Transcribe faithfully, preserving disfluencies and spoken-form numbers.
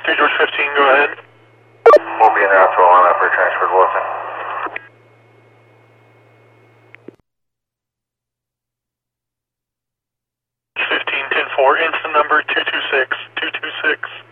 three George fifteen, go ahead. We'll be in there after line up for transfer to Wilson. fifteen ten four, instant number two two six, two two six.